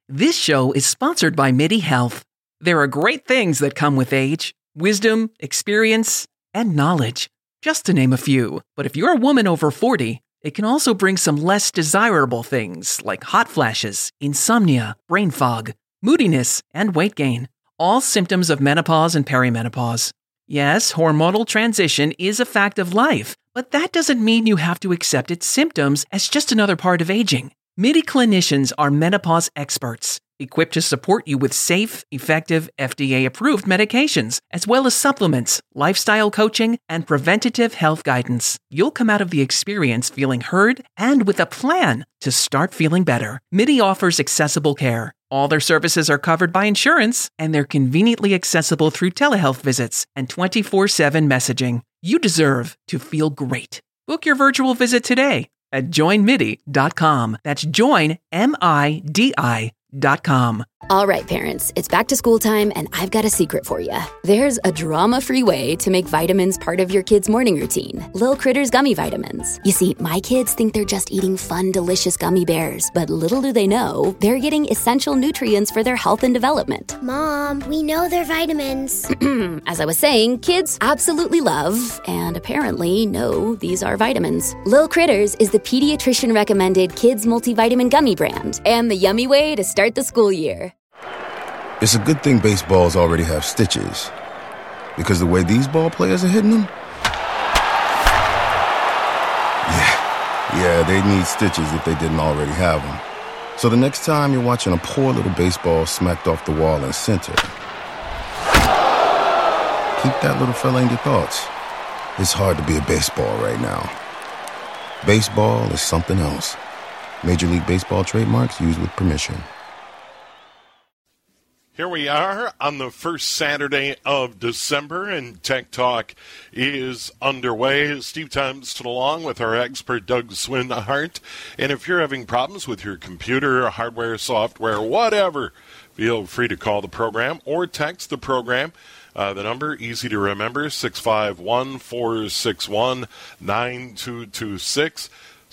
This show is sponsored by MIDI Health. There are great things that come with age: wisdom, experience, and knowledge, just to name a few. But if you're a woman over 40, it can also bring some less desirable things like hot flashes, insomnia, brain fog, moodiness, and weight gain, all symptoms of menopause and perimenopause. Yes, hormonal transition is a fact of life, but that doesn't mean you have to accept its symptoms as just another part of aging. MIDI clinicians are menopause experts, equipped to support you with safe, effective, FDA-approved medications, as well as supplements, lifestyle coaching, and preventative health guidance. You'll come out of the experience feeling heard and with a plan to start feeling better. MIDI offers accessible care. All their services are covered by insurance, and they're conveniently accessible through telehealth visits and 24/7 messaging. You deserve to feel great. Book your virtual visit today at joinmidi.com. That's joinmidi.com. All right, parents, it's back to school time, and I've got a secret for you. There's a drama-free way to make vitamins part of your kids' morning routine. Lil Critters Gummy Vitamins. You see, my kids think they're just eating fun, delicious gummy bears, but little do they know, they're getting essential nutrients for their health and development. Mom, we know they're vitamins. As I was saying, kids absolutely love, and apparently know, these are vitamins. Lil Critters is the pediatrician-recommended kids multivitamin gummy brand, and the yummy way to start the school year. It's a good thing baseballs already have stitches, because the way these ball players are hitting them, yeah, they'd need stitches if they didn't already have them. So the next time you're watching a poor little baseball smacked off the wall in center, keep that little fella in your thoughts. It's hard to be a baseball right now. Baseball is something else. Major League Baseball trademarks used with permission. Here we are on the first Saturday of December, and Tech Talk is underway. Steve Thompson along with our expert Doug Swinhart. And if you're having problems with your computer, hardware, software, whatever, feel free to call the program or text the program. The number, easy to remember, 651-461-9226.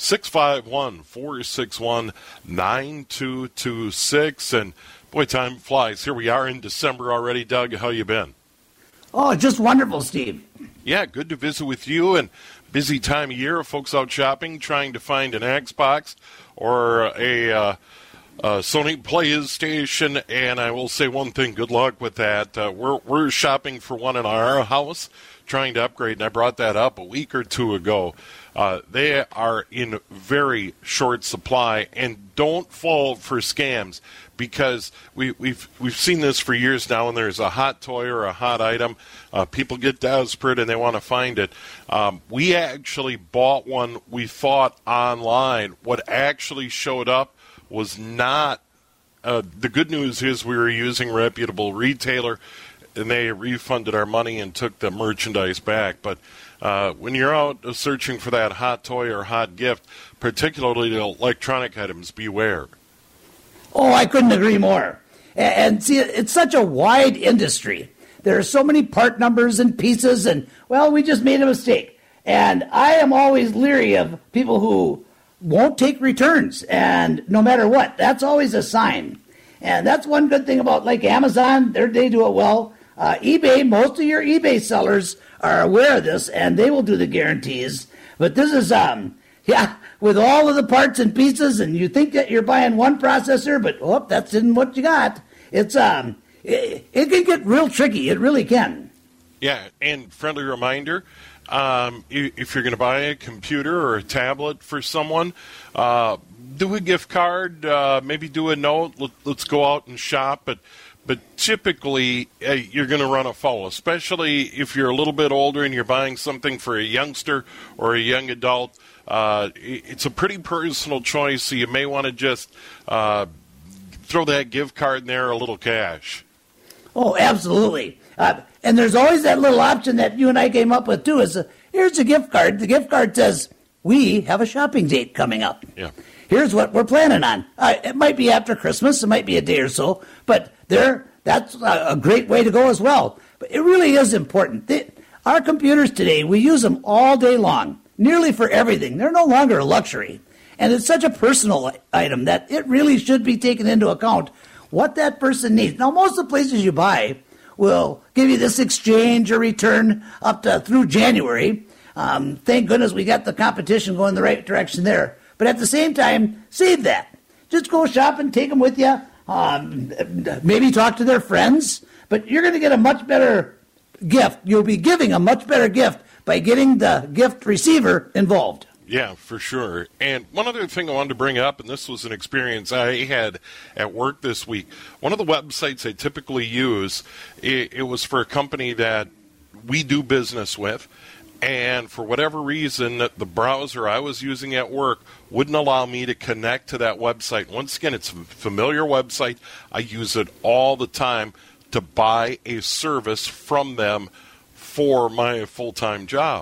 651-461-9226. And boy, time flies. Here we are in December already. Doug, how you been? Oh, just wonderful, Steve. Yeah, good to visit with you. And busy time of year, folks out shopping, trying to find an Xbox or a Sony PlayStation. And I will say one thing, good luck with that. We're shopping for one in our house, trying to upgrade, and I brought that up a week or two ago. They are in very short supply, and don't fall for scams, because we've seen this for years now. When there's a hot toy or a hot item, people get desperate and they want to find it. We actually bought one we thought online. What actually showed up was not. The good news is we were using a reputable retailer, and they refunded our money and took the merchandise back. But when you're out searching for that hot toy or hot gift, particularly the electronic items, beware. Oh, I couldn't agree more. And see, it's such a wide industry. There are so many part numbers and pieces, and, well, we just made a mistake. And I am always leery of people who won't take returns, and no matter what, that's always a sign. And that's one good thing about, like, Amazon, they do it well. eBay, most of your eBay sellers are aware of this, and they will do the guarantees. But this is, with all of the parts and pieces, and you think that you're buying one processor, but, that's not what you got. It's, it can get real tricky. It really can. Yeah, and friendly reminder, if you're going to buy a computer or a tablet for someone, do a gift card, maybe do a note. Let's go out and shop, but typically you're going to run afoul, especially if you're a little bit older and you're buying something for a youngster or a young adult. It's a pretty personal choice, so you may want to just throw that gift card in there, a little cash. Oh, absolutely. And there's always that little option that you and I came up with, too, is here's a gift card. The gift card says, we have a shopping date coming up. Yeah. Here's what we're planning on. It might be after Christmas. It might be a day or so. But that's a great way to go as well. But it really is important. Our computers today, we use them all day long, nearly for everything. They're no longer a luxury. And it's such a personal item that it really should be taken into account what that person needs. Now, most of the places you buy will give you this exchange or return up to through January. Thank goodness we got the competition going the right direction there. But at the same time, save that. Just go shopping, take them with you. Maybe talk to their friends. But you're going to get a much better gift. You'll be giving a much better gift by getting the gift receiver involved. Yeah, for sure. And one other thing I wanted to bring up, and this was an experience I had at work this week. One of the websites I typically use, it was for a company that we do business with, and for whatever reason, the browser I was using at work wouldn't allow me to connect to that website. Once again, it's a familiar website. I use it all the time to buy a service from them for my full-time job.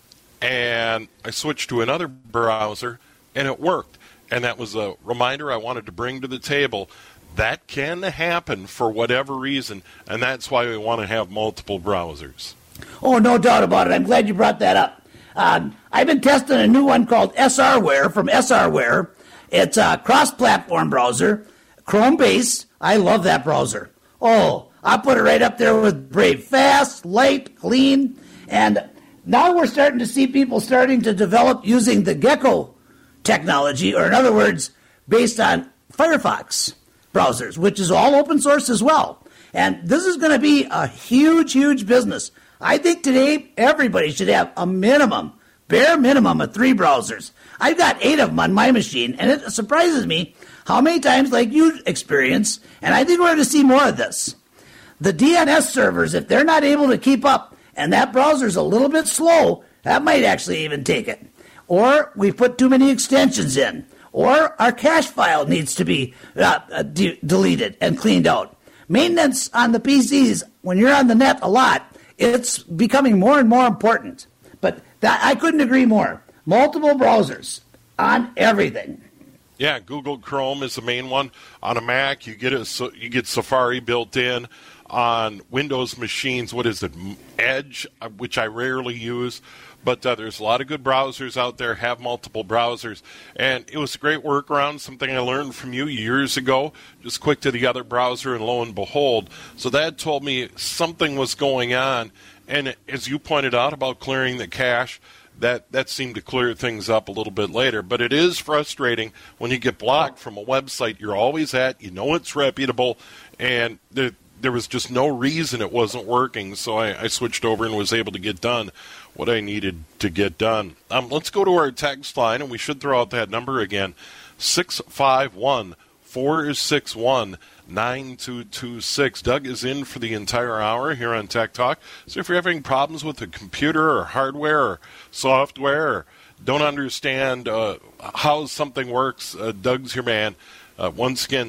And I switched to another browser, and it worked. And that was a reminder I wanted to bring to the table. That can happen for whatever reason, and that's why we want to have multiple browsers. Oh, no doubt about it. I'm glad you brought that up. I've been testing a new one called SRware from SRware. It's a cross-platform browser, Chrome-based. I love that browser. Oh, I put it right up there with Brave. Fast, light, clean, and now we're starting to see people starting to develop using the Gecko technology, or in other words, based on Firefox browsers, which is all open source as well. And this is going to be a huge, huge business. I think today everybody should have a bare minimum of 3 browsers. I've got 8 of them on my machine, and it surprises me how many times, like you experience, and I think we're going to see more of this. The DNS servers, if they're not able to keep up, and that browser's a little bit slow, that might actually even take it. Or we put too many extensions in. Or our cache file needs to be deleted and cleaned out. Maintenance on the PCs, when you're on the net a lot, it's becoming more and more important. But I couldn't agree more. Multiple browsers on everything. Yeah, Google Chrome is the main one. On a Mac, you get Safari built in. On Windows machines, what is it, Edge, which I rarely use, but there's a lot of good browsers out there, have multiple browsers, and it was a great workaround, something I learned from you years ago, just click to the other browser, and lo and behold, so that told me something was going on, and as you pointed out about clearing the cache, that seemed to clear things up a little bit later, but it is frustrating when you get blocked from a website you're always at, you know it's reputable, and there was just no reason it wasn't working, so I switched over and was able to get done what I needed to get done. Let's go to our text line, and we should throw out that number again, 651-461-9226. Doug is in for the entire hour here on Tech Talk, so if you're having problems with the computer or hardware or software or don't understand how something works, Doug's your man. Once again,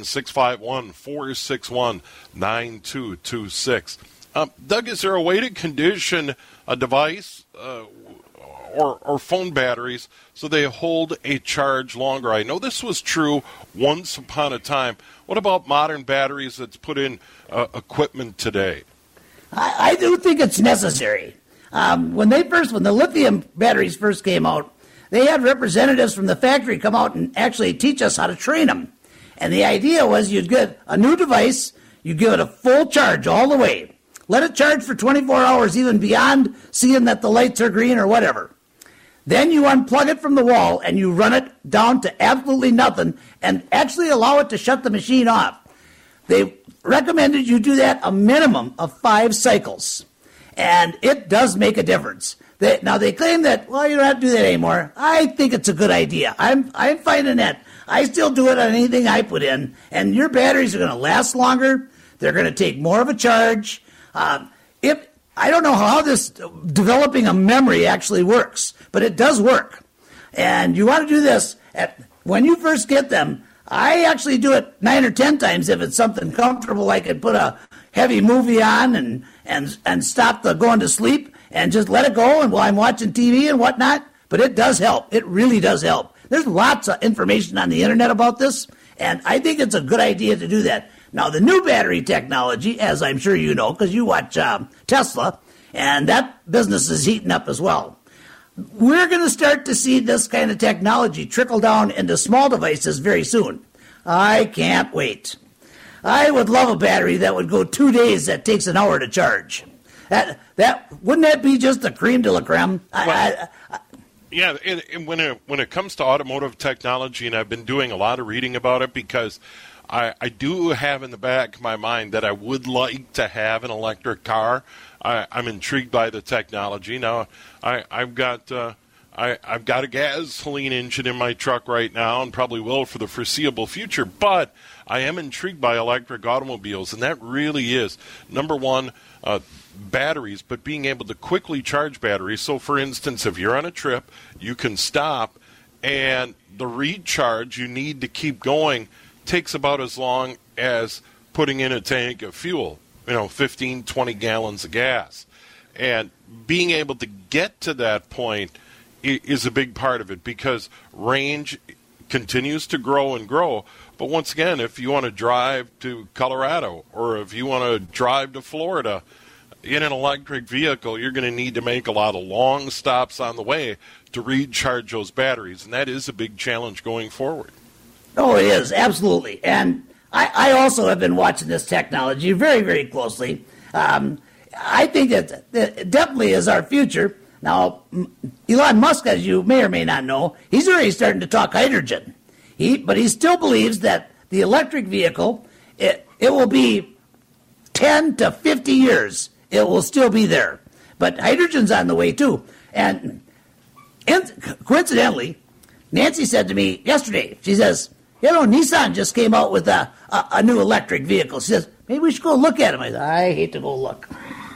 651-461-9226. Doug, is there a way to condition a device or phone batteries so they hold a charge longer? I know this was true once upon a time. What about modern batteries that's put in equipment today? I do think it's necessary. When the lithium batteries first came out, they had representatives from the factory come out and actually teach us how to train them. And the idea was you'd get a new device, you give it a full charge all the way. Let it charge for 24 hours, even beyond seeing that the lights are green or whatever. Then you unplug it from the wall and you run it down to absolutely nothing and actually allow it to shut the machine off. They recommended you do that a minimum of 5 cycles. And it does make a difference. Now they claim that, well, you don't have to do that anymore. I think it's a good idea. I'm finding that. I still do it on anything I put in, and your batteries are going to last longer. They're going to take more of a charge. I don't know how this developing a memory actually works, but it does work. And you want to do this when you first get them. I actually do it 9 or 10 times if it's something comfortable. I could put a heavy movie on and stop the going to sleep and just let it go and while I'm watching TV and whatnot. But it does help. It really does help. There's lots of information on the internet about this, and I think it's a good idea to do that. Now, the new battery technology, as I'm sure you know, because you watch Tesla, and that business is heating up as well. we're going to start to see this kind of technology trickle down into small devices very soon. I can't wait. I would love a battery that would go 2 days that takes an hour to charge. That wouldn't that be just the creme de la creme? Yeah, and when it comes to automotive technology, and I've been doing a lot of reading about it because I do have in the back of my mind that I would like to have an electric car. I'm intrigued by the technology. Now, I've got a gasoline engine in my truck right now and probably will for the foreseeable future, but I am intrigued by electric automobiles, and that really is, number one, batteries, but being able to quickly charge batteries. So, for instance, if you're on a trip, you can stop, and the recharge you need to keep going takes about as long as putting in a tank of fuel, 15, 20 gallons of gas. And being able to get to that point is a big part of it because range continues to grow and grow. But once again, if you want to drive to Colorado or if you want to drive to Florida in an electric vehicle, you're going to need to make a lot of long stops on the way to recharge those batteries. And that is a big challenge going forward. Oh, it is, absolutely. And I also have been watching this technology very, very closely. I think that definitely is our future. Now, Elon Musk, as you may or may not know, he's already starting to talk hydrogen. But he still believes that the electric vehicle, it will be 10 to 50 years. It will still be there. But hydrogen's on the way, too. And coincidentally, Nancy said to me yesterday, she says, Nissan just came out with a new electric vehicle. She says, maybe we should go look at them. I said, I hate to go look.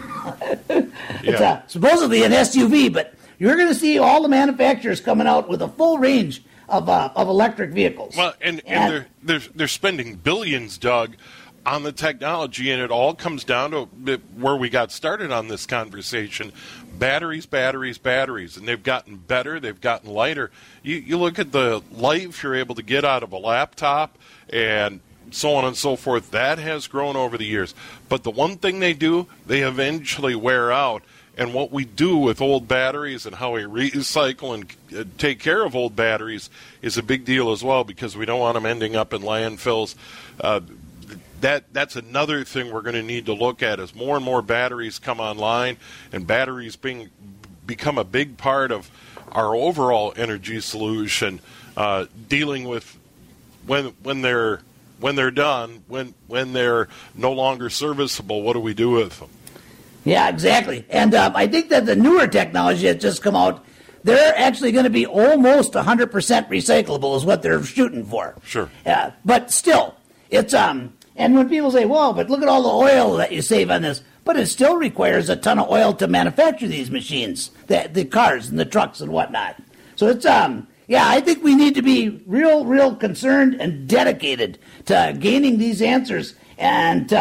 It's supposedly an SUV, but you're going to see all the manufacturers coming out with a full range of electric vehicles. Well, and they're spending billions, Doug, on the technology, and it all comes down to where we got started on this conversation. Batteries, and they've gotten better, they've gotten lighter. You look at the life you're able to get out of a laptop and so on and so forth. That has grown over the years. But the one thing they do, they eventually wear out. And what we do with old batteries and how we recycle and take care of old batteries is a big deal as well because we don't want them ending up in landfills. That's another thing we're going to need to look at as more and more batteries come online and batteries become a big part of our overall energy solution, dealing with when they're done, when they're no longer serviceable, what do we do with them? Yeah, exactly. And I think that the newer technology that's just come out, they're actually going to be almost 100% recyclable is what they're shooting for. Sure. But still, it's and when people say, well, but look at all the oil that you save on this, but it still requires a ton of oil to manufacture these machines, the cars and the trucks and whatnot. So it's, I think we need to be real concerned and dedicated to gaining these answers and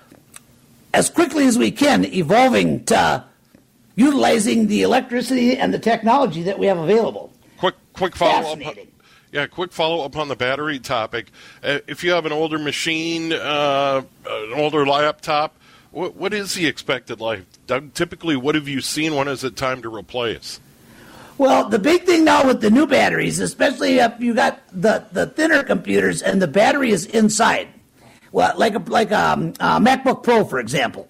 as quickly as we can evolving to utilizing the electricity and the technology that we have available. Quick follow-up. Yeah, quick follow-up on the battery topic. If you have an older machine, an older laptop, what is the expected life? Typically, what have you seen? When is it time to replace? Well, the big thing now with the new batteries, especially if you got the thinner computers and the battery is inside, well, like a MacBook Pro, for example,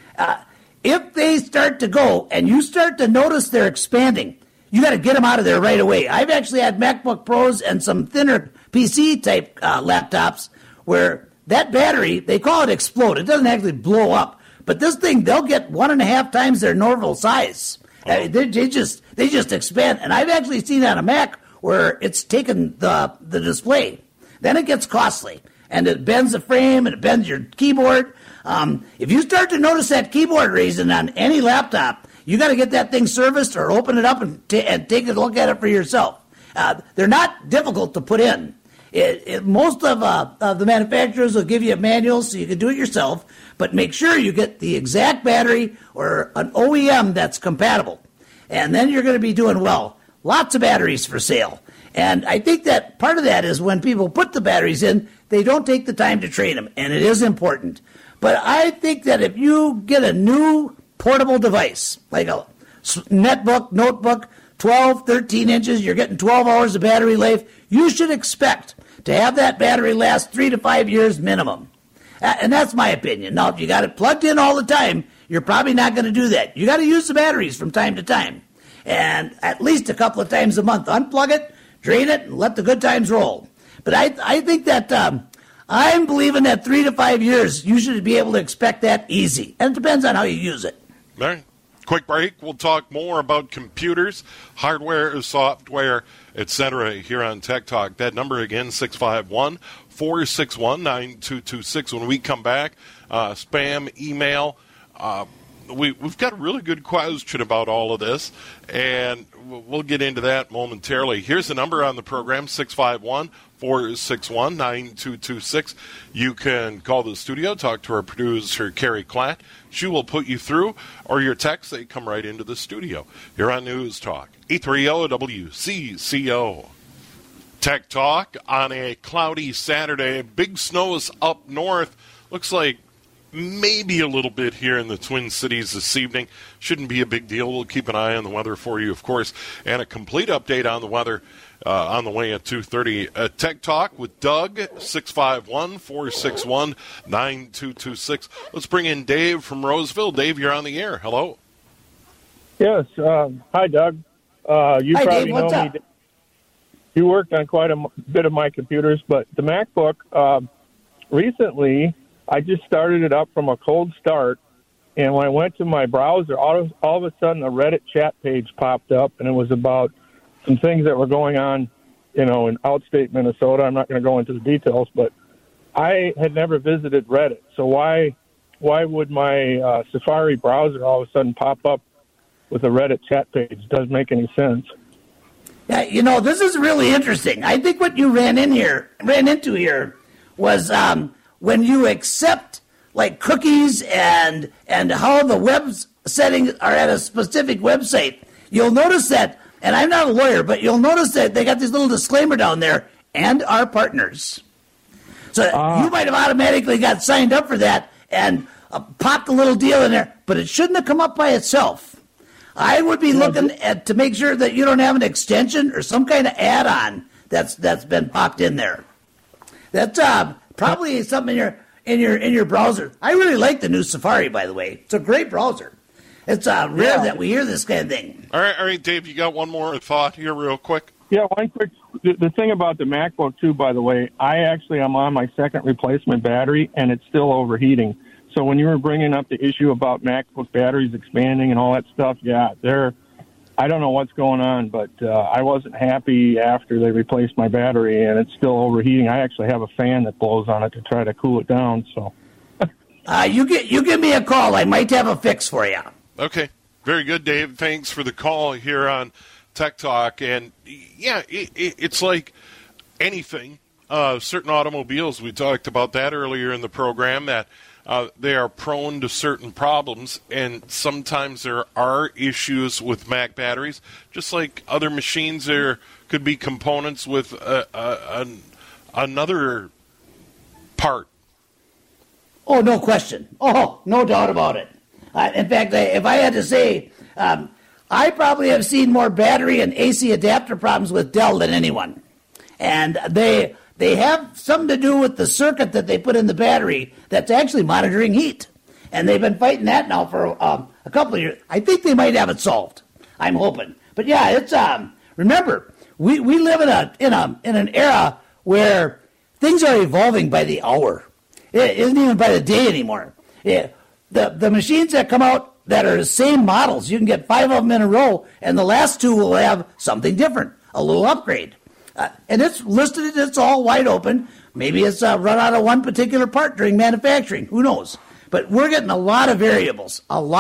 if they start to go and you start to notice they're expanding, you got to get them out of there right away. I've actually had MacBook Pros and some thinner PC-type laptops where that battery, they call it explode. It doesn't actually blow up. But this thing, they'll get 1.5 times their normal size. They just expand. And I've actually seen on a Mac where it's taken the display. Then it gets costly. And it bends the frame and it bends your keyboard. If you start to notice that keyboard raising on any laptop, you got to get that thing serviced or open it up and take a look at it for yourself. They're not difficult to put in. Most of the manufacturers will give you manuals so you can do it yourself, but make sure you get the exact battery or an OEM that's compatible. And then you're going to be doing well. Lots of batteries for sale. And I think that part of that is when people put the batteries in, they don't take the time to trade them, and it is important. But I think that if you get a new portable device, like a netbook, notebook, 12, 13 inches, you're getting 12 hours of battery life. You should expect to have that battery last 3 to 5 years minimum. And that's my opinion. Now, if you got it plugged in all the time, you're probably not going to do that. You got to use the batteries from time to time. And at least a couple of times a month, unplug it, drain it, and let the good times roll. But I think that I'm believing that 3 to 5 years, you should be able to expect that easy. And it depends on how you use it. All right. Quick break. We'll talk more about computers, hardware, software, etc. here on Tech Talk. That number again, 651-461-9226. When we come back, spam, email. We've got a really good question about all of this, and we'll get into that momentarily. Here's the number on the program, 651-461-9226. You can call the studio, talk to our producer, Carrie Klatt. She will put you through, or your text, they come right into the studio. You're on News Talk, 830 WCCO. Tech Talk on a cloudy Saturday. Big snows up north. Looks like maybe a little bit here in the Twin Cities this evening. Shouldn't be a big deal. We'll keep an eye on the weather for you, of course, and a complete update on the weather on the way at 2:30. Tech Talk with Doug, 651-461-9226. Let's bring in Dave from Roseville. Dave, you're on the air. Hello. Yes. Hi, Doug. You Hi, probably Dave. What's know up? me. You worked on quite a bit of my computers, but the MacBook, recently, I just started it up from a cold start, and when I went to my browser, all of a sudden a Reddit chat page popped up, and it was about some things that were going on, in outstate Minnesota. I'm not going to go into the details, but I had never visited Reddit, so why would my Safari browser all of a sudden pop up with a Reddit chat page? It doesn't make any sense. Yeah, this is really interesting. I think what you ran into here was when you accept like cookies and how the web settings are at a specific website, you'll notice that, and I'm not a lawyer, but you'll notice that they got this little disclaimer down there, and our partners. So you might have automatically got signed up for that and popped a little deal in there, but it shouldn't have come up by itself. I would be looking to make sure that you don't have an extension or some kind of add-on that's been popped in there. That's probably something in your browser. I really like the new Safari, by the way. It's a great browser. It's rare that we hear this kind of thing. All right, Dave, you got one more thought here real quick? Yeah, one quick. The thing about the MacBook, too, by the way, I'm on my second replacement battery, and it's still overheating. So when you were bringing up the issue about MacBook batteries expanding and all that stuff, I don't know what's going on, but I wasn't happy after they replaced my battery, and it's still overheating. I actually have a fan that blows on it to try to cool it down. So, you give me a call. I might have a fix for you. Okay, very good, Dave. Thanks for the call here on Tech Talk. And yeah, it's like anything. Certain automobiles, we talked about that earlier in the program, that they are prone to certain problems, and sometimes there are issues with Mac batteries. Just like other machines, there could be components with another part. Oh, no question. Oh, no doubt about it. In fact, if I had to say, I probably have seen more battery and AC adapter problems with Dell than anyone. And they have something to do with the circuit that they put in the battery that's actually monitoring heat. And they've been fighting that now for a couple of years. I think they might have it solved. I'm hoping. But yeah, it's remember, we live in an era where things are evolving by the hour. It isn't even by the day anymore. The machines that come out that are the same models, you can get 5 of them in a row, and the last 2 will have something different, a little upgrade. And it's listed, it's all wide open. Maybe it's run out of one particular part during manufacturing. Who knows? But we're getting a lot of variables.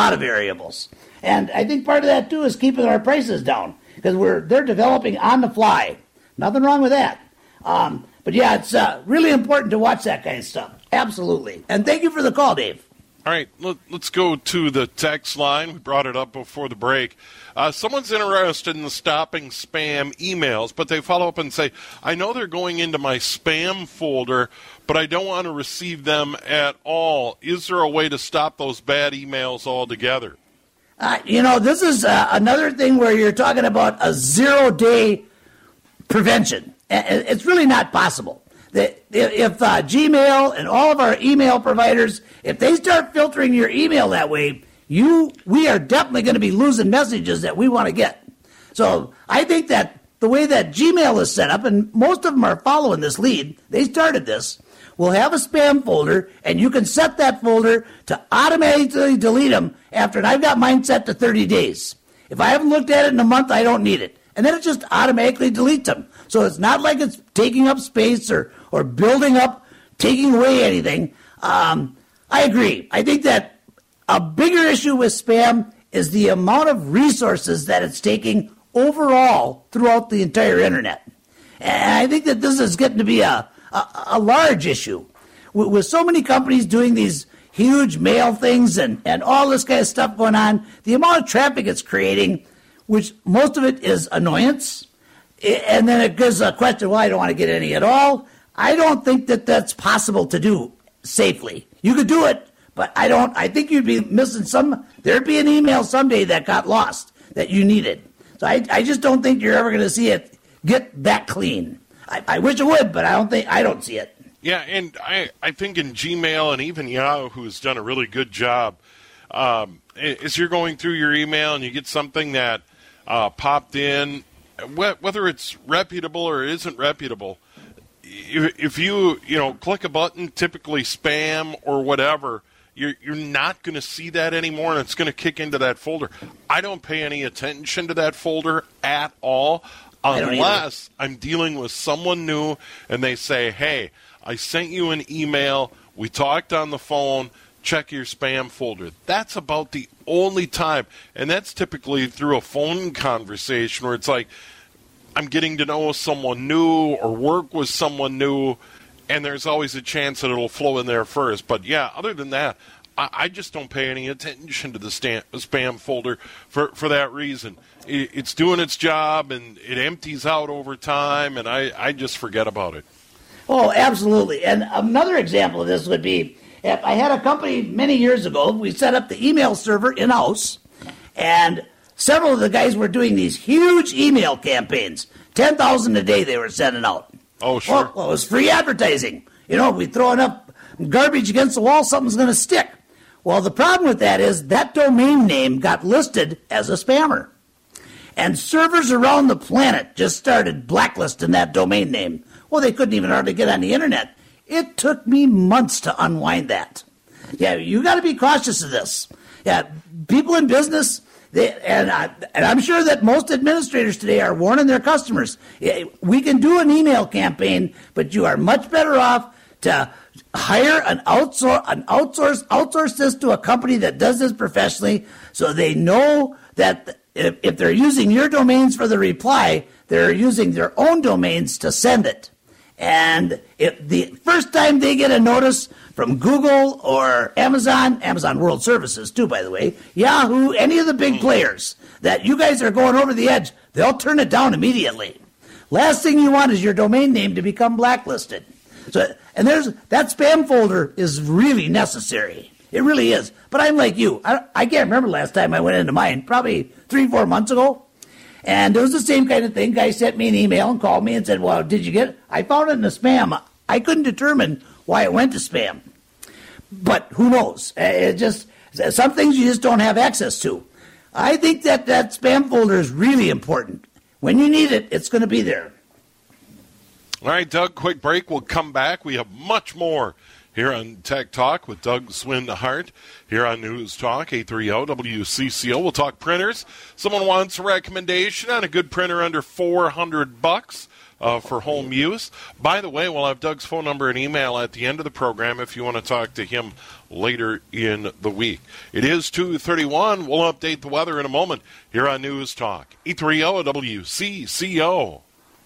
And I think part of that, too, is keeping our prices down, because they're developing on the fly. Nothing wrong with that. But, yeah, it's really important to watch that kind of stuff. Absolutely. And thank you for the call, Dave. All right, let's go to the text line. We brought it up before the break. Someone's interested in stopping spam emails, but they follow up and say, I know they're going into my spam folder, but I don't want to receive them at all. Is there a way to stop those bad emails altogether? This is another thing where you're talking about a 0-day prevention. It's really not possible. If Gmail and all of our email providers, if they start filtering your email that way, we are definitely going to be losing messages that we want to get. So I think that the way that Gmail is set up, and most of them are following this lead, they started this, we'll have a spam folder, and you can set that folder to automatically delete them after, and I've got mine set to 30 days. If I haven't looked at it in a month, I don't need it. And then it just automatically deletes them. So it's not like it's taking up space or building up, taking away anything. I agree. I think that a bigger issue with spam is the amount of resources that it's taking overall throughout the entire internet. And I think that this is getting to be a large issue. With so many companies doing these huge mail things and all this kind of stuff going on, the amount of traffic it's creating, which most of it is annoyance, and then it gives a question, well, I don't want to get any at all. I don't think that that's possible to do safely. You could do it, but I think you'd be missing there'd be an email someday that got lost that you needed. So I just don't think you're ever going to see it get that clean. I wish it would, but I don't see it. Yeah, and I think in Gmail and even Yahoo has done a really good job. As you're going through your email and you get something that popped in, whether it's reputable or isn't reputable, if you click a button, typically spam or whatever, you're not going to see that anymore, and it's going to kick into that folder. I don't pay any attention to that folder at all unless I'm dealing with someone new and they say, hey, I sent you an email, we talked on the phone, check your spam folder. That's about the only time, and that's typically through a phone conversation where it's like I'm getting to know someone new or work with someone new, and there's always a chance that it'll flow in there first. But, yeah, other than that, I just don't pay any attention to the spam folder for that reason. It's doing its job, and it empties out over time, and I just forget about it. Oh, absolutely. And another example of this would be, if I had a company many years ago, we set up the email server in-house, and several of the guys were doing these huge email campaigns. 10,000 a day they were sending out. Oh, sure. Well, it was free advertising. We throw enough garbage against the wall, something's going to stick. Well, the problem with that is that domain name got listed as a spammer. And servers around the planet just started blacklisting that domain name. Well, they couldn't even hardly get on the internet. It took me months to unwind that. Yeah, you got to be cautious of this. Yeah, people in business, and I'm sure that most administrators today are warning their customers. We can do an email campaign, but you are much better off to hire outsource this to a company that does this professionally, so they know that if they're using your domains for the reply, they're using their own domains to send it. And if the first time they get a notice from Google or Amazon World Services too, by the way, Yahoo, any of the big players, that you guys are going over the edge, they'll turn it down immediately. Last thing you want is your domain name to become blacklisted. So, and that spam folder is really necessary. It really is. But I'm like you. I can't remember last time I went into mine, probably 3-4 months ago. And it was the same kind of thing. Guy sent me an email and called me and said, well, did you get it? I found it in the spam. I couldn't determine why it went to spam. But who knows? It just, some things you just don't have access to. I think that spam folder is really important. When you need it, it's going to be there. All right, Doug, quick break. We'll come back. We have much more here on Tech Talk with Doug Swinhart here on News Talk 830 WCCO. We'll talk printers. Someone wants a recommendation on a good printer under $400 for home use. By the way, we'll have Doug's phone number and email at the end of the program if you want to talk to him later in the week. It is 2:31. We'll update the weather in a moment here on News Talk 830 WCCO.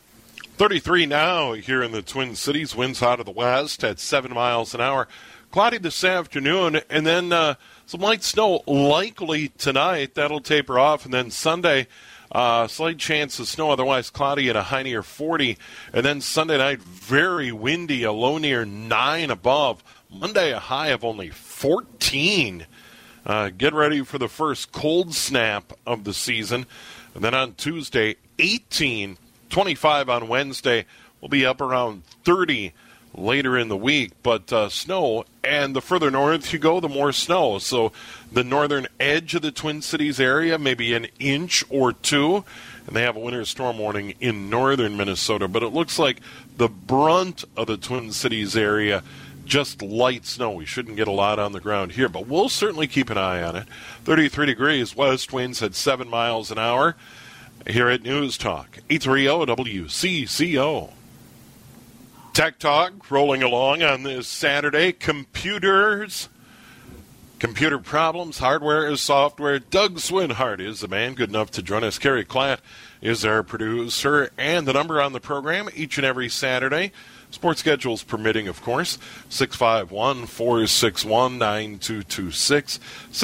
33 now here in the Twin Cities. Winds out of the west at 7 miles an hour. Cloudy this afternoon, and then some light snow likely tonight. That'll taper off, and then Sunday, slight chance of snow, otherwise cloudy at a high near 40. And then Sunday night, very windy, a low near 9 above. Monday, a high of only 14. Get ready for the first cold snap of the season. And then on Tuesday, 18, 25 on Wednesday. We'll be up around 30 later in the week. But snow, and the further north you go, the more snow. So the northern edge of the Twin Cities area, maybe an inch or two. And they have a winter storm warning in northern Minnesota. But it looks like the brunt of the Twin Cities area, just light snow. We shouldn't get a lot on the ground here, but we'll certainly keep an eye on it. 33 degrees, west winds at 7 miles an hour. Here at News Talk, 830 WCCO. Tech Talk rolling along on this Saturday. Computers, computer problems, hardware, software. Doug Swinhart is the man good enough to join us. Carrie Klatt is our producer, and the number on the program each and every Saturday, sports schedules permitting, of course, 651-461-9226,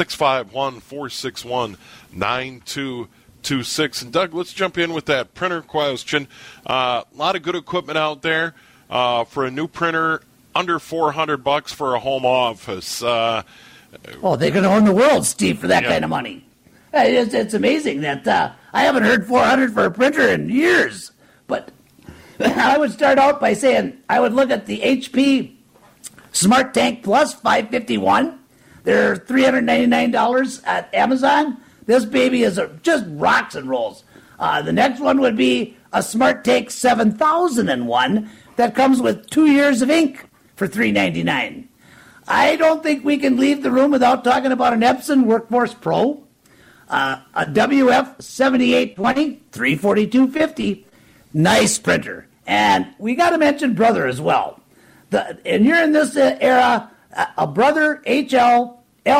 651-461-9226. And Doug, let's jump in with that printer question. A lot of good equipment out there for a new printer, under $400 for a home office. They can own the world, Steve, for that kind of money. It's amazing that I haven't heard $400 for a printer in years. But I would start out by saying I would look at the HP Smart Tank Plus 551. They're $399 at Amazon. This baby is just rocks and rolls. The next one would be a Smart Tank 7001 that comes with 2 years of ink for $399. I don't think we can leave the room without talking about an Epson Workforce Pro, a WF 7820, $342.50. Nice printer. And we got to mention Brother as well. And you're in this era, a Brother HL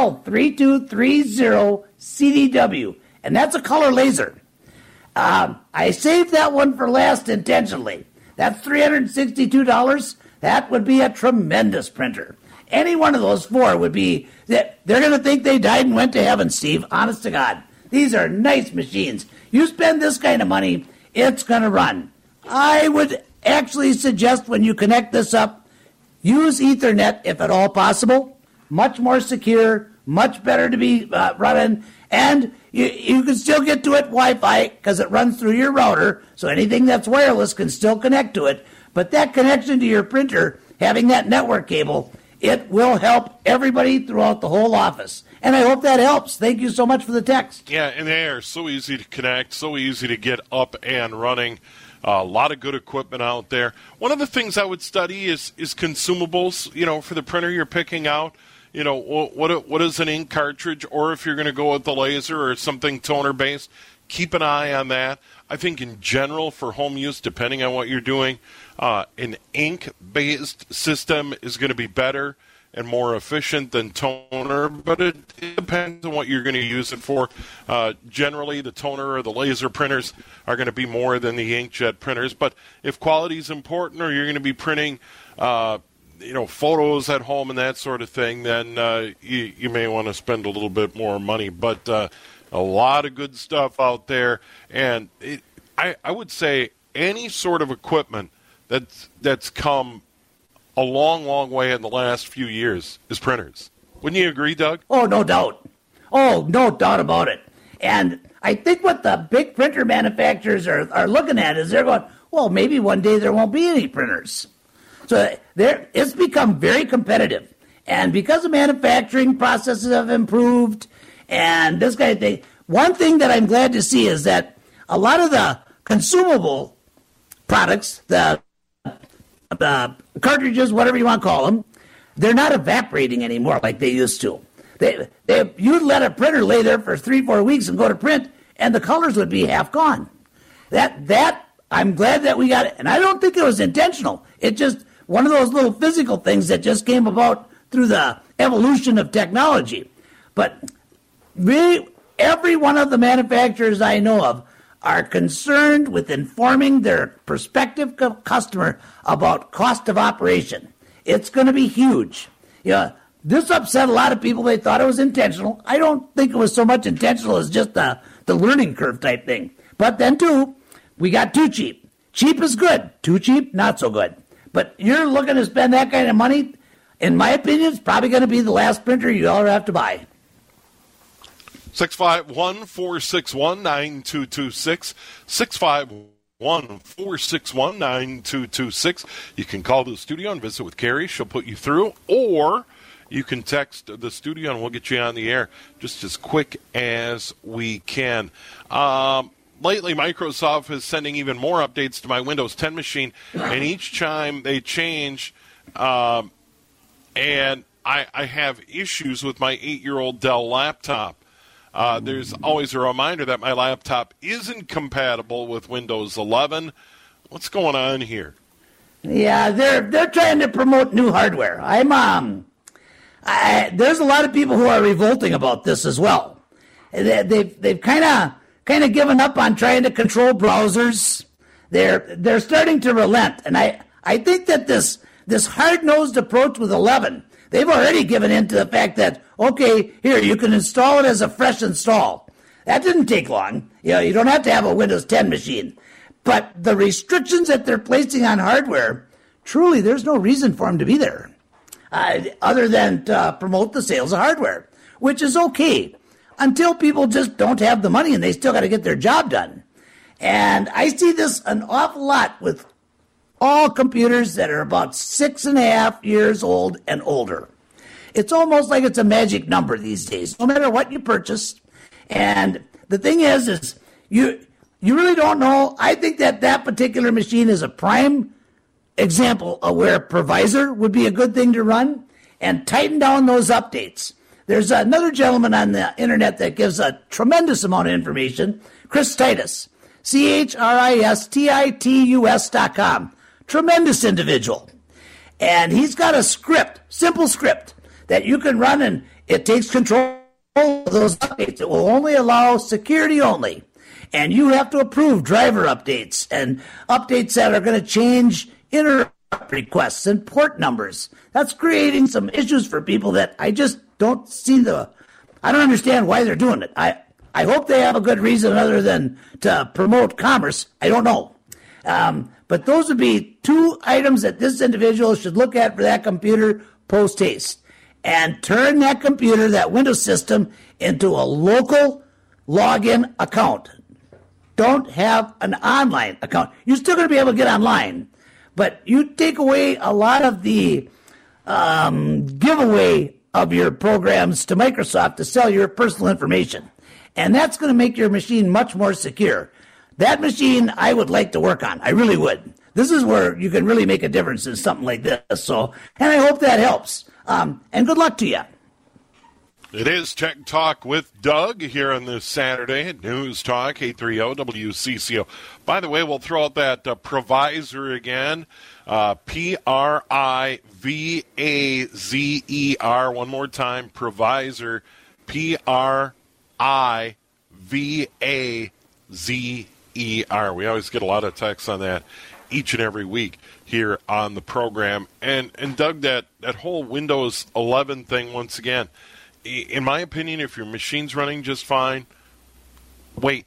L3230 CDW. And that's a color laser. I saved that one for last intentionally. That's $362. That would be a tremendous printer. Any one of those four would be, they're going to think they died and went to heaven, Steve. Honest to God. These are nice machines. You spend this kind of money, it's going to run. I would actually suggest when you connect this up, use Ethernet if at all possible. Much more secure, much better to be running. And you can still get to it Wi-Fi because it runs through your router, so anything that's wireless can still connect to it. But that connection to your printer, having that network cable, it will help everybody throughout the whole office. And I hope that helps. Thank you so much for the text. Yeah, and they are so easy to connect, so easy to get up and running. A lot of good equipment out there. One of the things I would study is consumables, for the printer you're picking out. What is an ink cartridge, or if you're going to go with the laser or something toner-based, keep an eye on that. I think in general for home use, depending on what you're doing, an ink-based system is going to be better and more efficient than toner, but it depends on what you're going to use it for. Generally, the toner or the laser printers are going to be more than the inkjet printers, but if quality is important or you're going to be printing photos at home and that sort of thing, then you may want to spend a little bit more money. But a lot of good stuff out there, and I would say any sort of equipment that's come a long, long way in the last few years is printers. Wouldn't you agree, Doug? Oh, no doubt. Oh, no doubt about it. And I think what the big printer manufacturers are looking at is they're going, well, maybe one day there won't be any printers. So it's become very competitive. And because the manufacturing processes have improved and this kind of thing, one thing that I'm glad to see is that a lot of the consumable products, the cartridges, whatever you want to call them, they're not evaporating anymore like they used to. You'd let a printer lay there for 3-4 weeks and go to print, and the colors would be half gone. That I'm glad that we got it, and I don't think it was intentional. It's just one of those little physical things that just came about through the evolution of technology. But really, every one of the manufacturers I know of are concerned with informing their prospective customer about cost of operation. It's going to be huge. This upset a lot of people. They thought it was intentional. I don't think it was so much intentional as just the learning curve type thing. But then, too, we got too cheap. Cheap is good. Too cheap, not so good. But you're looking to spend that kind of money, in my opinion, it's probably going to be the last printer you ever have to buy. 651-461-9226. 651-461-9226. You can call the studio and visit with Carrie. She'll put you through. Or you can text the studio and we'll get you on the air just as quick as we can. Lately, Microsoft is sending even more updates to my Windows 10 machine, and each time they change, and I have issues with my 8-year-old Dell laptop. There's always a reminder that my laptop isn't compatible with Windows 11. What's going on here? Yeah, they're trying to promote new hardware. There's a lot of people who are revolting about this as well. They've kind of given up on trying to control browsers. They're starting to relent, and I think that this hard-nosed approach with 11, they've already given in to the fact that, okay, here, you can install it as a fresh install. That didn't take long. You don't have to have a Windows 10 machine. But the restrictions that they're placing on hardware, truly, there's no reason for them to be there, other than to promote the sales of hardware, which is okay until people just don't have the money and they still got to get their job done. And I see this an awful lot with all computers that are about 6.5 years old and older. It's almost like it's a magic number these days, no matter what you purchase. And the thing is you really don't know. I think that particular machine is a prime example of where Provisor would be a good thing to run, and tighten down those updates. There's another gentleman on the internet that gives a tremendous amount of information, Chris Titus, ChristiTitus.com. Tremendous individual. And he's got a simple script, that you can run, and it takes control of those updates. It will only allow security only. And you have to approve driver updates and updates that are going to change interrupt requests and port numbers. That's creating some issues for people that I just don't see I don't understand why they're doing it. I hope they have a good reason other than to promote commerce. I don't know. But those would be two items that this individual should look at for that computer post-haste. And turn that computer, that Windows system, into a local login account. Don't have an online account. You're still going to be able to get online, but you take away a lot of the giveaway of your programs to Microsoft to sell your personal information. And that's going to make your machine much more secure. That machine I would like to work on. I really would. This is where you can really make a difference in something like this. So, and I hope that helps. And good luck to you. It is Tech Talk with Doug here on this Saturday at News Talk 830 WCCO. By the way, we'll throw out that Provisor again, Privazer. One more time, Provisor, Privazer. We always get a lot of texts on that each and every week here on the program. And Doug, that whole Windows 11 thing, once again, in my opinion, if your machine's running just fine, wait.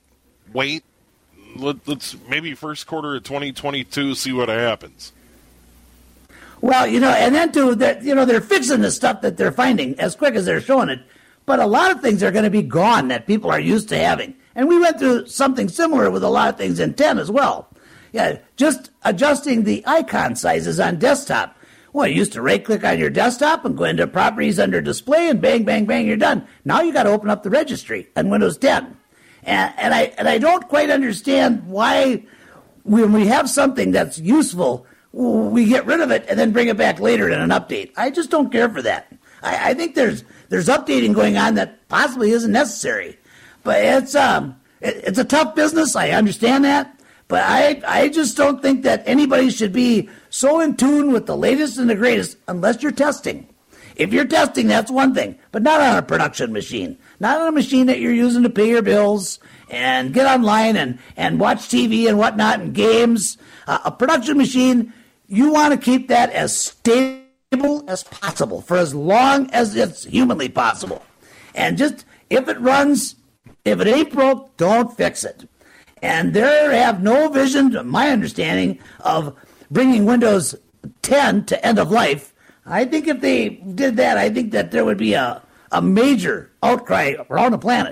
Let's maybe first quarter of 2022 see what happens. Well, and then too, they're fixing the stuff that they're finding as quick as they're showing it. But a lot of things are going to be gone that people are used to having. And we went through something similar with a lot of things in 10 as well. Yeah, just adjusting the icon sizes on desktop. Well, you used to right-click on your desktop and go into Properties under Display, and bang, bang, bang, you're done. Now you got to open up the registry on Windows 10. And I don't quite understand why, when we have something that's useful, we get rid of it and then bring it back later in an update. I just don't care for that. I think there's updating going on that possibly isn't necessary. But it's a tough business. I understand that. But I just don't think that anybody should be so in tune with the latest and the greatest unless you're testing. If you're testing, that's one thing, but not on a production machine. Not on a machine that you're using to pay your bills and get online and watch TV and whatnot and games. A production machine, you want to keep that as stable as possible for as long as it's humanly possible. And just, if it runs, if it ain't broke, don't fix it. And they have no vision, to my understanding, of bringing Windows 10 to end of life. I think if they did that, I think that there would be a major outcry around the planet.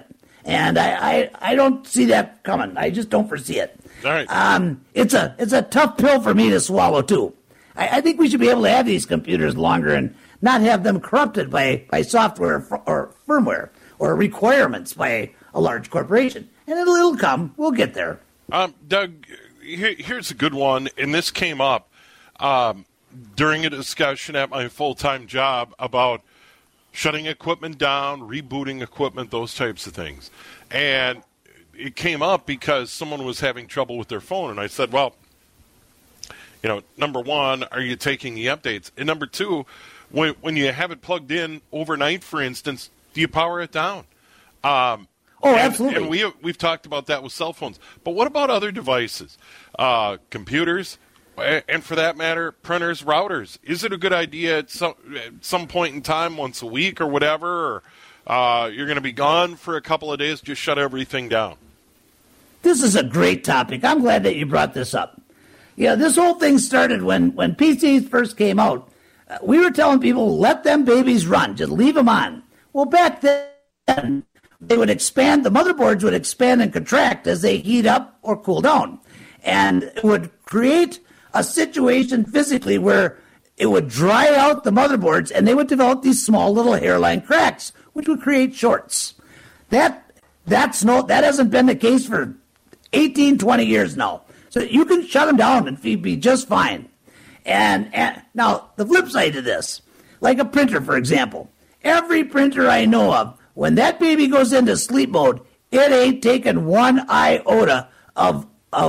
And I don't see that coming. I just don't foresee it. All right. It's a tough pill for me to swallow, too. I think we should be able to have these computers longer and not have them corrupted by software or firmware or requirements by a large corporation. And it'll come. We'll get there. Doug, here's a good one, and this came up during a discussion at my full-time job about shutting equipment down, rebooting equipment, those types of things. And it came up because someone was having trouble with their phone, and I said, well, number one, are you taking the updates? And number two, when you have it plugged in overnight, for instance, do you power it down? Absolutely. And we've talked about that with cell phones. But what about other devices? Computers, and for that matter, printers, routers. Is it a good idea at some point in time, once a week or whatever, or you're going to be gone for a couple of days, just shut everything down? This is a great topic. I'm glad that you brought this up. Yeah, this whole thing started when PCs first came out. We were telling people, let them babies run. Just leave them on. Well, back then, they would expand. The motherboards would expand and contract as they heat up or cool down. And it would create a situation physically where it would dry out the motherboards and they would develop these small little hairline cracks, which would create shorts. That hasn't been the case for 18, 20 years now. So you can shut them down and be just fine. And now, the flip side to this, like a printer, for example. Every printer I know of, when that baby goes into sleep mode, it ain't taking one iota of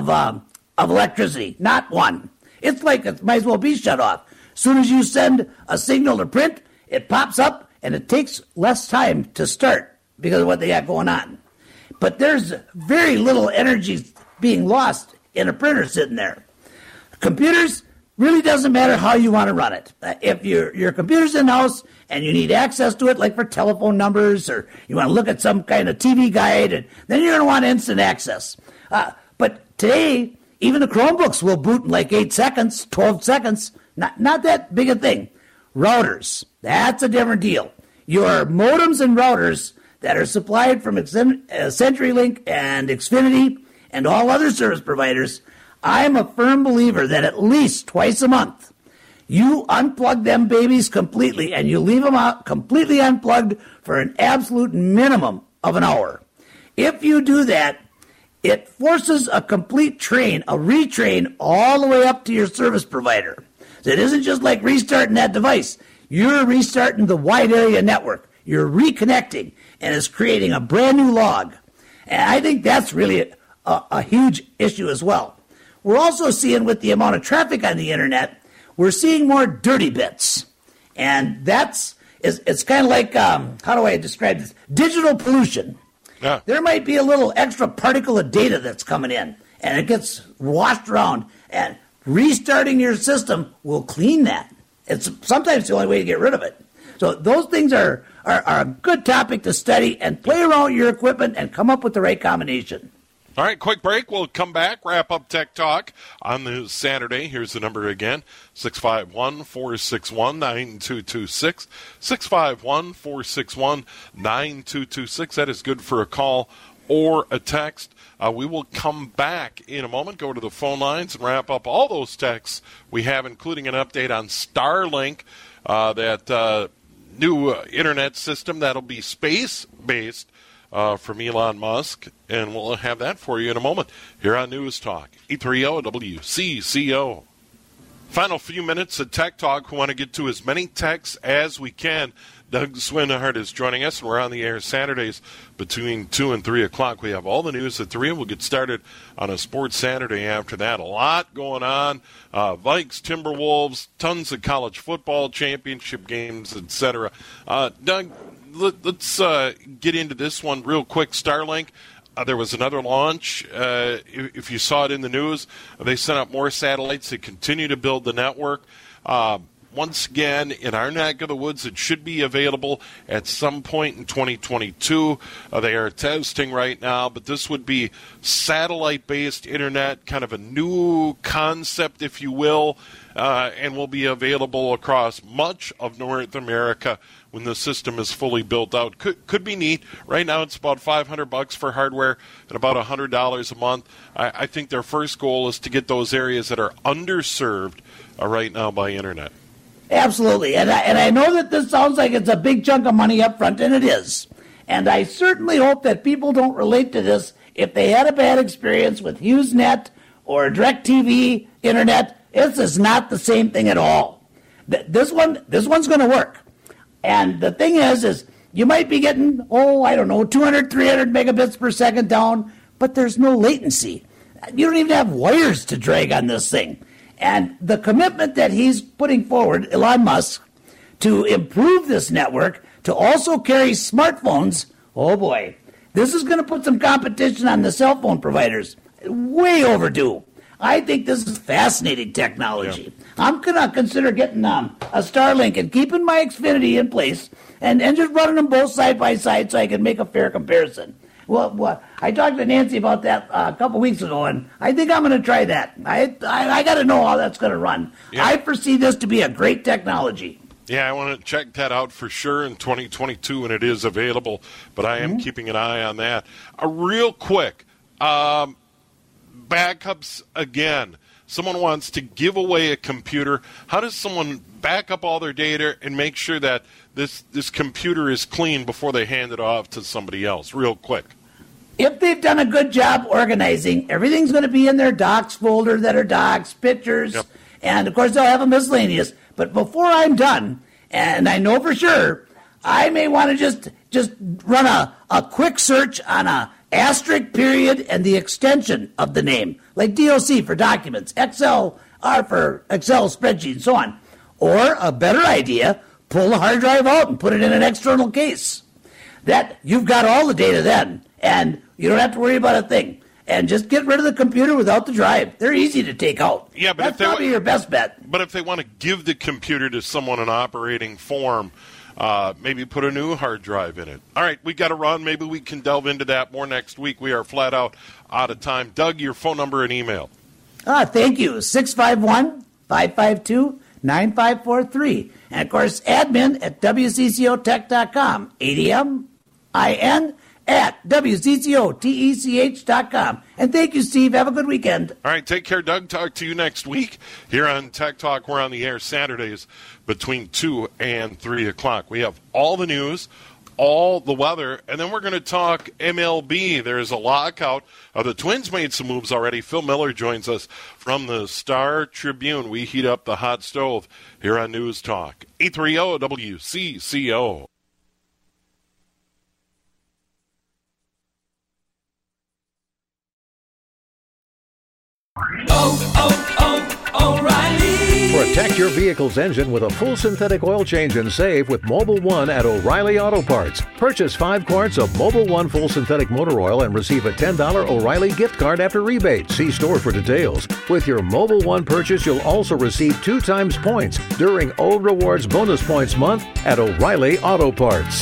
electricity. Not one. It's like it might as well be shut off. As soon as you send a signal to print, it pops up, and it takes less time to start because of what they got going on. But there's very little energy being lost in a printer sitting there. Computers, really doesn't matter how you want to run it. If your computer's in-house and you need access to it, like for telephone numbers, or you want to look at some kind of TV guide, and then you're going to want instant access. But today, even the Chromebooks will boot in like 8 seconds, 12 seconds. Not that big a thing. Routers, that's a different deal. Your modems and routers that are supplied from CenturyLink and Xfinity and all other service providers, I'm a firm believer that at least twice a month, you unplug them babies completely and you leave them out completely unplugged for an absolute minimum of an hour. If you do that, it forces a complete retrain all the way up to your service provider. So it isn't just like restarting that device. You're restarting the wide area network. You're reconnecting, and it's creating a brand new log. And I think that's really a huge issue as well. We're also seeing, with the amount of traffic on the internet, we're seeing more dirty bits. And it's kind of like, how do I describe this? Digital pollution. Yeah. There might be a little extra particle of data that's coming in, and it gets washed around. And restarting your system will clean that. It's sometimes the only way to get rid of it. So those things are a good topic to study and play around with your equipment and come up with the right combination. All right, quick break. We'll come back, wrap up Tech Talk on this Saturday. Here's the number again, 651-461-9226, 651-461-9226. That is good for a call or a text. We will come back in a moment, go to the phone lines, and wrap up all those texts we have, including an update on Starlink, that new internet system that'll be space-based from Elon Musk, and we'll have that for you in a moment here on News Talk, 830 WCCO. Final few minutes of Tech Talk. We want to get to as many texts as we can. Doug Swinhart is joining us, and we're on the air Saturdays between 2 and 3 o'clock. We have all the news at 3, and we'll get started on a Sports Saturday after that. A lot going on. Vikes, Timberwolves, tons of college football championship games, etc. Doug, let's get into this one real quick. Starlink. There was another launch. If you saw it in the news, they sent up more satellites to continue to build the network. once again, in our neck of the woods, it should be available at some point in 2022. They are testing right now, but this would be satellite-based internet, kind of a new concept, if you will, and will be available across much of North America when the system is fully built out. Could be neat. Right now it's about $500 for hardware and about $100 a month. I think their first goal is to get those areas that are underserved right now by internet. Absolutely. And I know that this sounds like it's a big chunk of money up front, and it is. And I certainly hope that people don't relate to this if they had a bad experience with HughesNet or DirecTV internet. This is not the same thing at all. This one's going to work. And the thing is you might be getting, 200, 300 megabits per second down, but there's no latency. You don't even have wires to drag on this thing. And the commitment that he's putting forward, Elon Musk, to improve this network, to also carry smartphones, oh boy, this is going to put some competition on the cell phone providers. Way overdue. I think this is fascinating technology. Yeah. I'm going to consider getting a Starlink and keeping my Xfinity in place and just running them both side by side so I can make a fair comparison. Well, I talked to Nancy about that a couple weeks ago, and I think I'm going to try that. I got to know how that's going to run. Yeah. I foresee this to be a great technology. Yeah, I want to check that out for sure in 2022 when it is available, but I am keeping an eye on that. Real quick, backups again. Someone wants to give away a computer. How does someone back up all their data and make sure that this computer is clean before they hand it off to somebody else? Real quick. If they've done a good job organizing, everything's going to be in their docs folder that are docs, pictures, yep. And of course they'll have a miscellaneous. But before I'm done, and I know for sure, I may want to just run a quick search on a asterisk period and the extension of the name, like DOC for documents, XLR for Excel spreadsheet, and so on. Or a better idea, pull the hard drive out and put it in an external case. That you've got all the data then, and you don't have to worry about a thing. And just get rid of the computer without the drive. They're easy to take out. Yeah, but that's probably your best bet. But if they want to give the computer to someone in operating form, maybe put a new hard drive in it. All right, we got to run. Maybe we can delve into that more next week. We are flat out of time. Doug, your phone number and email. Thank you. 651-552-9543. And, of course, admin at WCCOtech.com. ADMIN at WCCOTECH.com. And thank you, Steve. Have a good weekend. All right, take care, Doug. Talk to you next week here on Tech Talk. We're on the air Saturdays between 2 and 3 o'clock. We have all the news, all the weather, and then we're going to talk MLB. There's a lockout. The Twins made some moves already. Phil Miller joins us from the Star Tribune. We heat up the hot stove here on News Talk. 830 WCCO. O'Reilly. Protect your vehicle's engine with a full synthetic oil change and save with Mobil 1 at O'Reilly Auto Parts. Purchase 5 quarts of Mobil 1 full synthetic motor oil and receive a $10 O'Reilly gift card after rebate. See store for details. With your Mobil 1 purchase, you'll also receive 2 times points during O Rewards Bonus Points Month at O'Reilly Auto Parts.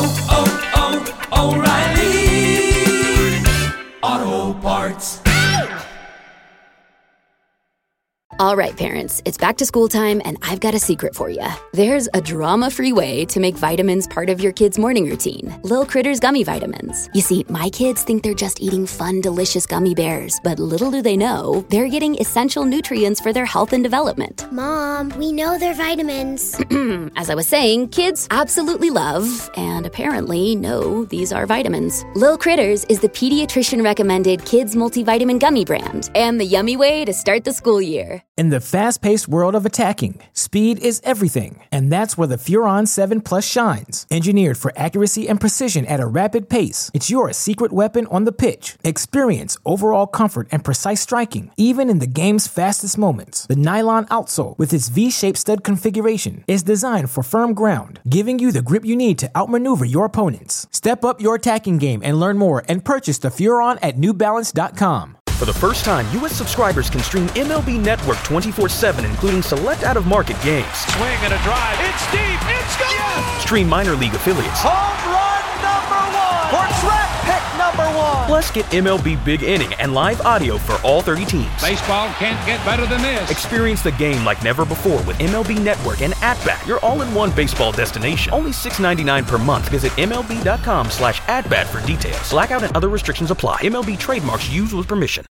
O'Reilly Auto Parts. All right, parents, it's back to school time, and I've got a secret for you. There's a drama-free way to make vitamins part of your kids' morning routine. Lil Critters Gummy Vitamins. You see, my kids think they're just eating fun, delicious gummy bears, but little do they know, they're getting essential nutrients for their health and development. Mom, we know they're vitamins. As I was saying, kids absolutely love, and apparently know, these are vitamins. Lil Critters is the pediatrician-recommended kids multivitamin gummy brand, and the yummy way to start the school year. In the fast-paced world of attacking, speed is everything, and that's where the Furon 7 Plus shines. Engineered for accuracy and precision at a rapid pace, it's your secret weapon on the pitch. Experience overall comfort and precise striking, even in the game's fastest moments. The nylon outsole, with its V-shaped stud configuration, is designed for firm ground, giving you the grip you need to outmaneuver your opponents. Step up your attacking game and learn more and purchase the Furon at NewBalance.com. For the first time, U.S. subscribers can stream MLB Network 24/7, including select out-of-market games. Swing and a drive. It's deep. It's gone. Yes! Stream minor league affiliates. Home run number 1. Or draft pick number 1. Plus, get MLB Big Inning and live audio for all 30 teams. Baseball can't get better than this. Experience the game like never before with MLB Network and @Bat, your all-in-one baseball destination. Only $6.99 per month. Visit MLB.com/@Bat for details. Blackout and other restrictions apply. MLB trademarks used with permission.